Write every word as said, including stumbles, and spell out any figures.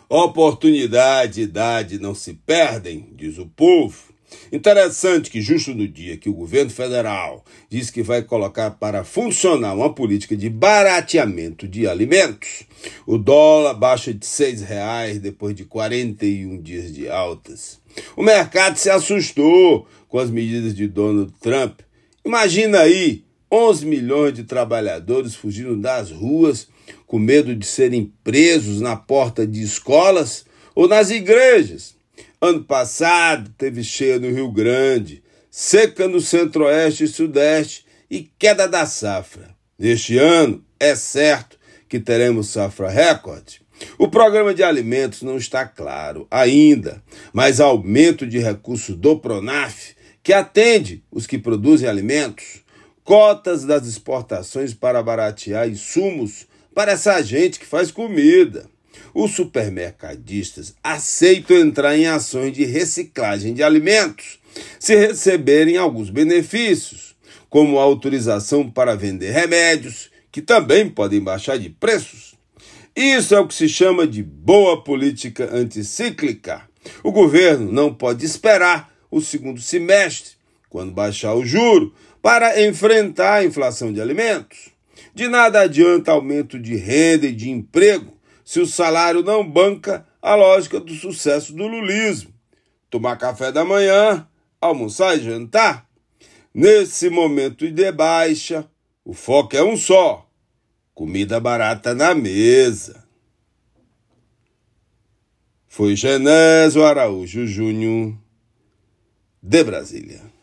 Oportunidade e idade não se perdem, diz o povo. Interessante que justo no dia que o governo federal diz que vai colocar para funcionar uma política de barateamento de alimentos, o dólar baixa de seis reais depois de quarenta e um dias de altas. O mercado se assustou com as medidas de Donald Trump. Imagina aí, onze milhões de trabalhadores fugindo das ruas com medo de serem presos na porta de escolas ou nas igrejas. Ano passado teve cheia no Rio Grande, seca no centro-oeste e sudeste e queda da safra. Neste ano, é certo que teremos safra recorde. O programa de alimentos não está claro ainda, mas aumento de recursos do Pronaf, que atende os que produzem alimentos, cotas das exportações para baratear insumos para essa gente que faz comida. Os supermercadistas aceitam entrar em ações de reciclagem de alimentos se receberem alguns benefícios, como a autorização para vender remédios, que também podem baixar de preços. Isso é o que se chama de boa política anticíclica. O governo não pode esperar o segundo semestre, quando baixar o juro, para enfrentar a inflação de alimentos. De nada adianta aumento de renda e de emprego se o salário não banca a lógica do sucesso do lulismo. Tomar café da manhã, almoçar e jantar. Nesse momento de baixa, o foco é um só: comida barata na mesa. Foi Genésio Araújo Júnior, de Brasília.